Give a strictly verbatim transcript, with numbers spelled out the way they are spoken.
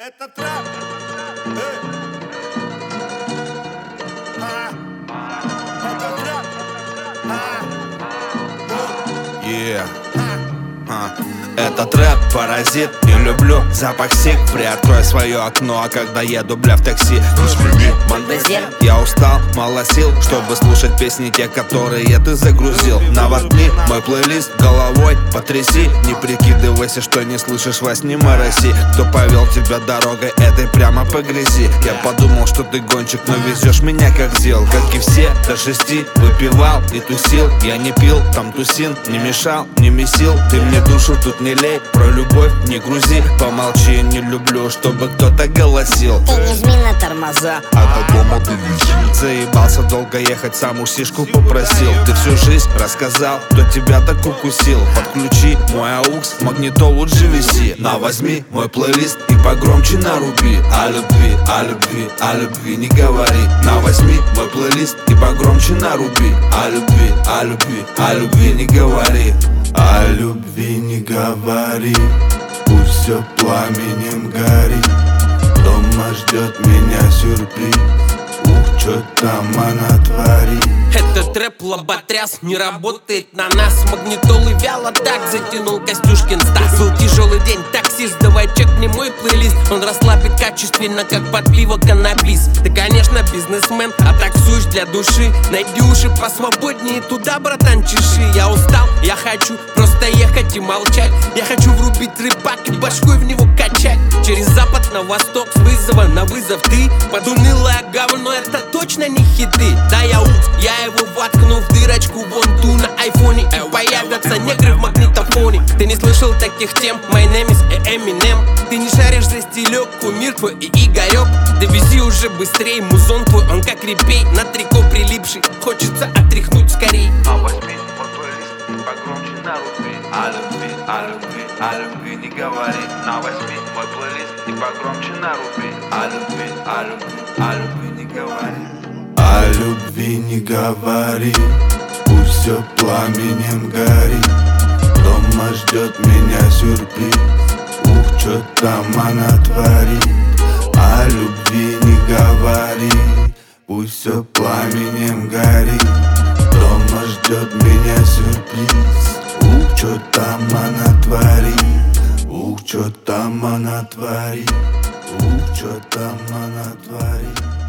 Это трэп. Эй. А. Это трэп. А. Yeah. А. Это трэп, паразит, не люблю запах сик. Приоткрой свое окно, а когда еду, бля, в такси. Мандазир. Я устал, мало сил, чтобы слушать песни те, которые ты загрузил. Наводни мой плейлист головой, потряси. Не прикидывайся, что не слышишь во сне мороси. Кто повел тебя дорогой этой прямо по грязи? Я подумал, что ты гонщик, но везешь меня как зел. Как и все, до шести выпивал и тусил. Я не пил, там тусин, не мешал, не месил. Ты мне душу тут не лей, про любовь не грузи. Помолчи, не люблю, чтобы кто-то голосил. Ты не жми на тормоза, А до дома ты вези. Заебался долго ехать, сам усишку попросил. Ты всю жизнь рассказал, кто тебя так укусил. Подключи мой аукс, магнитолу джи ви си. На, возьми мой плейлист и погромче наруби. О любви, о любви, о любви не говори. На, возьми мой плейлист и погромче наруби. О любви, о любви, о любви не говори. О любви не говори, пусть все пламенем горит. Дома ждет меня сюрприз, ух, чё там она творит. Этот трэп лоботряс не работает на нас. Магнитолы вяло так затянул Костюшкин Стас. Был тяжелый день, таксист, давай чекни мой плейлист. Он расслабит качественно, как под пиво каннабис. Ты, конечно, бизнесмен, а таксуешь для души. Найди уши посвободнее, туда, братан, чеши. Я устал, я хочу просто ехать и молчать. Я хочу врубить рыбак и башкой в него качать. Через запад на восток, с вызова на вызов ты. Подунылое говно, это точно не хиты. Да, я уф, я его воткну в дырочку вон ту на айфоне. И появятся негры в магнитофоне. Ты не слышал таких тем, my name is Eminem. Ты не шаришь за стилек, кумир твой и Игорек. Довези уже быстрей, музон твой, он как репей. На трико прилипший, хочется отряхнуть скорей. А возьми мой плейлист и погромче наруби. О любви, о любви, о любви не говори. На, возьми мой плейлист и погромче наруби. О любви, о любви, о любви не говори. О любви не говори, пусть все пламенем горит. Дома ждет меня сюрприз, ух, чё там она творит. О любви не говори, пусть все пламенем горит. Дома ждет меня сюрприз, ух, чё там она творит. Ух, чё там она творит, ух, чё там она творит.